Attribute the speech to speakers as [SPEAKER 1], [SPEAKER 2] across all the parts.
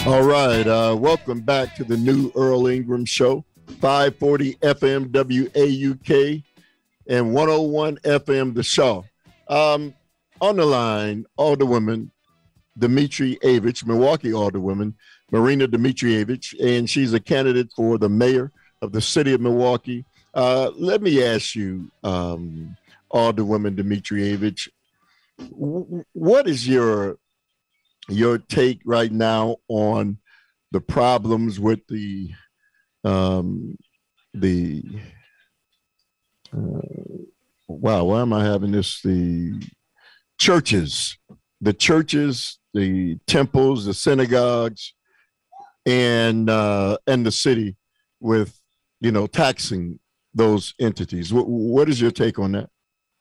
[SPEAKER 1] All right. Welcome back to the new Earl Ingram Show, 540 FM WAUK and 101 FM The Shaw. On the line, Alderwoman Dmitrievich, Milwaukee Alderwoman Marina Dmitrievich, and she's a candidate for the mayor of the city of Milwaukee. Let me ask you, Alderwoman Dmitrievich, what is your take right now on the problems with the wow, why am I having this? The churches, the temples, the synagogues, and the city with, taxing those entities. What is your take on that?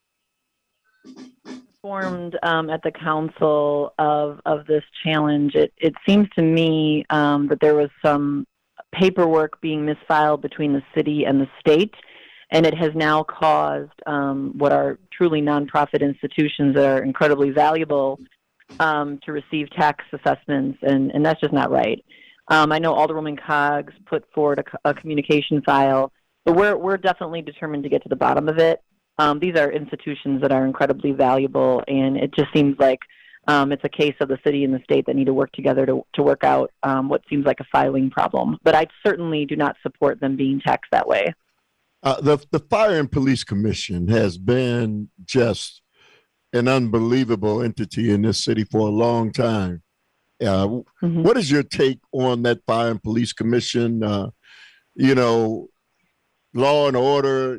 [SPEAKER 2] Formed at the council of this challenge, it seems to me that there was some paperwork being misfiled between the city and the state, and it has now caused what are truly nonprofit institutions that are incredibly valuable to receive tax assessments, and that's just not right. I know Alderwoman Coggs put forward a communication file, but we're definitely determined to get to the bottom of it. These are institutions that are incredibly valuable, and it just seems like it's a case of the city and the state that need to work together to work out what seems like a filing problem. But I certainly do not support them being taxed that way.
[SPEAKER 1] The Fire and Police Commission has been just an unbelievable entity in this city for a long time. What is your take on that Fire and Police Commission? Law and order,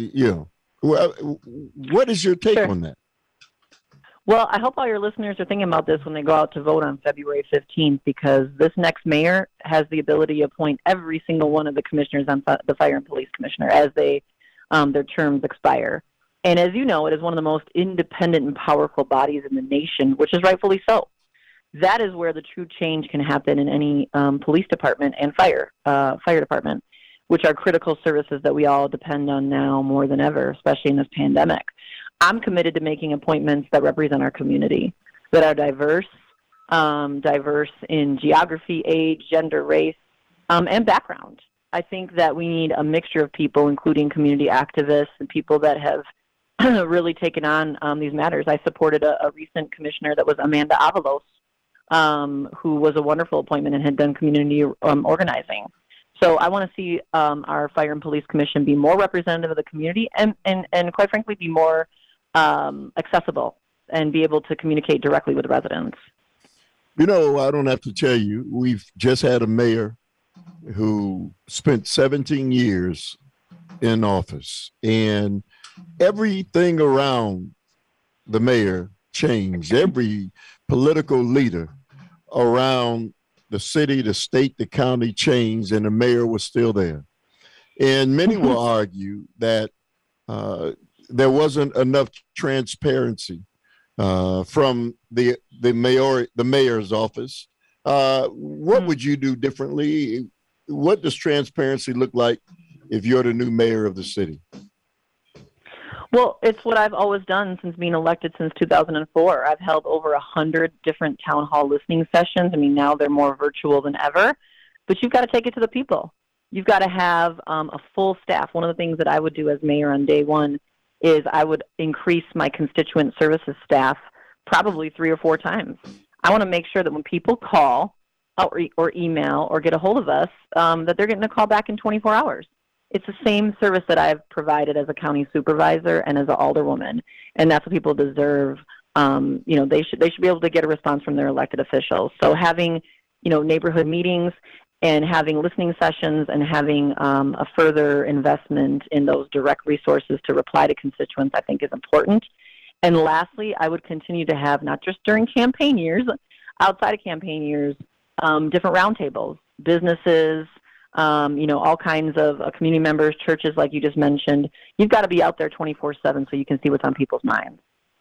[SPEAKER 1] what is your take on that?
[SPEAKER 2] Well, I hope all your listeners are thinking about this when they go out to vote on February 15th, because this next mayor has the ability to appoint every single one of the commissioners on the Fire and Police Commissioner as their terms expire. And as you know, it is one of the most independent and powerful bodies in the nation, which is rightfully so. That is where the true change can happen in any police department and fire department, which are critical services that we all depend on now more than ever, especially in this pandemic. I'm committed to making appointments that represent our community, that are diverse in geography, age, gender, race, and background. I think that we need a mixture of people, including community activists and people that have really taken on these matters. I supported a recent commissioner that was Amanda Avalos, who was a wonderful appointment and had done community organizing. So I want to see our Fire and Police Commission be more representative of the community and quite frankly, be more accessible and be able to communicate directly with residents.
[SPEAKER 1] I don't have to tell you, we've just had a mayor who spent 17 years in office, and everything around the mayor changed. Every political leader around the city, the state, the county changed, and the mayor was still there. And many will argue that there wasn't enough transparency from the mayor's office. What would you do differently? What does transparency look like if you're the new mayor of the city?
[SPEAKER 2] Well, it's what I've always done since being elected since 2004. I've held over 100 different town hall listening sessions. I mean, now they're more virtual than ever, but you've got to take it to the people. You've got to have a full staff. One of the things that I would do as mayor on day one is I would increase my constituent services staff probably 3 or 4 times. I want to make sure that when people call or email or get a hold of us, that they're getting a call back in 24 hours. It's the same service that I've provided as a county supervisor and as an alderwoman, and that's what people deserve. They should be able to get a response from their elected officials. So having, neighborhood meetings and having listening sessions and having a further investment in those direct resources to reply to constituents, I think is important. And lastly, I would continue to have, not just during campaign years, outside of campaign years, different roundtables, businesses, all kinds of community members, churches, like you just mentioned. You've got to be out there 24/7 so you can see what's on people's minds.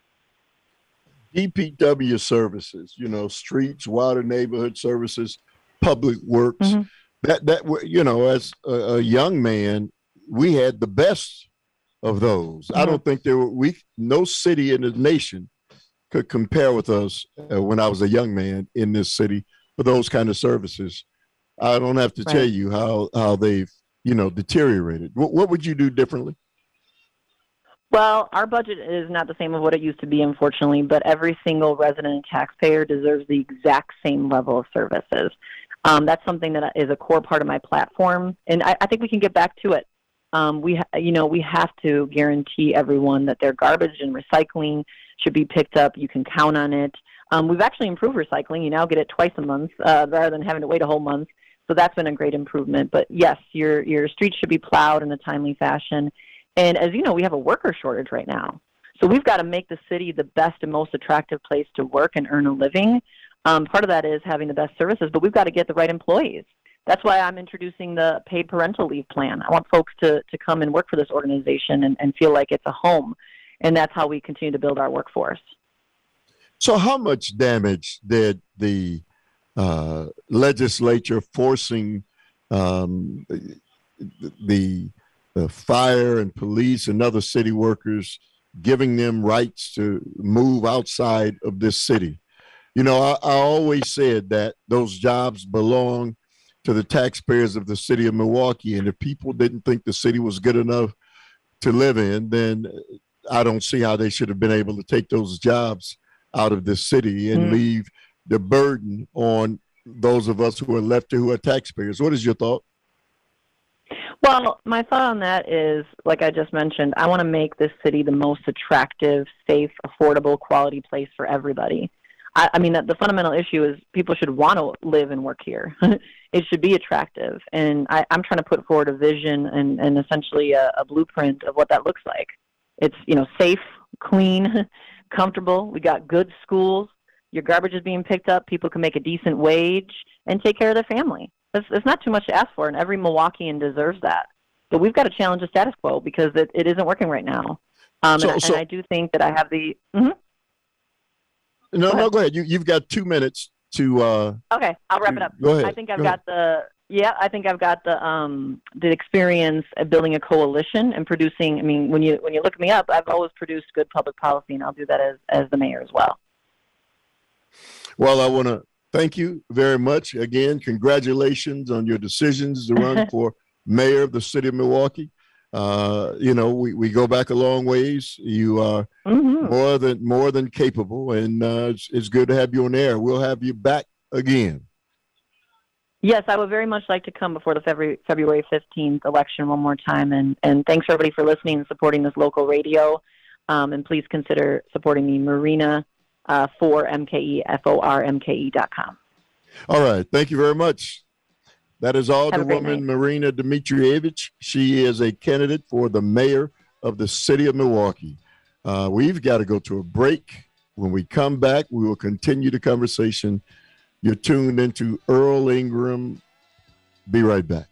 [SPEAKER 1] DPW services, streets, water, neighborhood services, public works. Mm-hmm. That as a young man, we had the best of those. Mm-hmm. I don't think no city in the nation could compare with us when I was a young man in this city. for those kind of services. I don't have to tell you how they've, deteriorated. What would you do differently?
[SPEAKER 2] Well, our budget is not the same as what it used to be, unfortunately, but every single resident and taxpayer deserves the exact same level of services. That's something that is a core part of my platform, and I think we can get back to it. We have to guarantee everyone that their garbage and recycling should be picked up. You can count on it. We've actually improved recycling. You now get it twice a month rather than having to wait a whole month. So that's been a great improvement. But yes, your streets should be plowed in a timely fashion. And as you know, we have a worker shortage right now. So we've got to make the city the best and most attractive place to work and earn a living. Part of that is having the best services, but we've got to get the right employees. That's why I'm introducing the paid parental leave plan. I want folks to come and work for this organization and feel like it's a home. And that's how we continue to build our workforce.
[SPEAKER 1] So how much damage did the legislature forcing the fire and police and other city workers, giving them rights to move outside of this city? I always said that those jobs belong to the taxpayers of the city of Milwaukee. And if people didn't think the city was good enough to live in, then I don't see how they should have been able to take those jobs out of this city and leave the burden on those of us who are left who are taxpayers. What is your thought?
[SPEAKER 2] Well, my thought on that is, like I just mentioned, I want to make this city the most attractive, safe, affordable, quality place for everybody. I mean, the fundamental issue is people should want to live and work here. It should be attractive. And I'm trying to put forward a vision and essentially a blueprint of what that looks like. It's, safe, clean, comfortable. We got good schools. Your garbage is being picked up. People can make a decent wage and take care of their family. It's not too much to ask for, and every Milwaukeean deserves that. But we've got to challenge the status quo because it isn't working right now. And I do think that I have the... Mm-hmm.
[SPEAKER 1] No, go ahead. You've got 2 minutes to...
[SPEAKER 2] Okay, I'll wrap it up.
[SPEAKER 1] Go ahead.
[SPEAKER 2] I think I've got the experience of building a coalition and producing. I mean, when you look me up, I've always produced good public policy, and I'll do that as the mayor as well.
[SPEAKER 1] Well, I want to thank you very much. Again, congratulations on your decisions to run for mayor of the city of Milwaukee. We go back a long ways. You are more than capable, and it's good to have you on air. We'll have you back again.
[SPEAKER 2] Yes, I would very much like to come before the February 15th election one more time. And thanks, everybody, for listening and supporting this local radio. And please consider supporting me, Marina for MKE, FORMKE.com.
[SPEAKER 1] All right. Thank you very much. That is Alderwoman Marina Dmitrievich. She is a candidate for the mayor of the city of Milwaukee. We've got to go to a break. When we come back, we will continue the conversation. You're tuned into Earl Ingram. Be right back.